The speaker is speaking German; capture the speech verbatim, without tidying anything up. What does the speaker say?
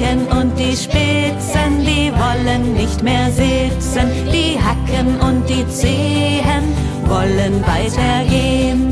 Hacken und die Spitzen, die wollen nicht mehr sitzen. Die Hacken und die Zehen wollen weitergehen.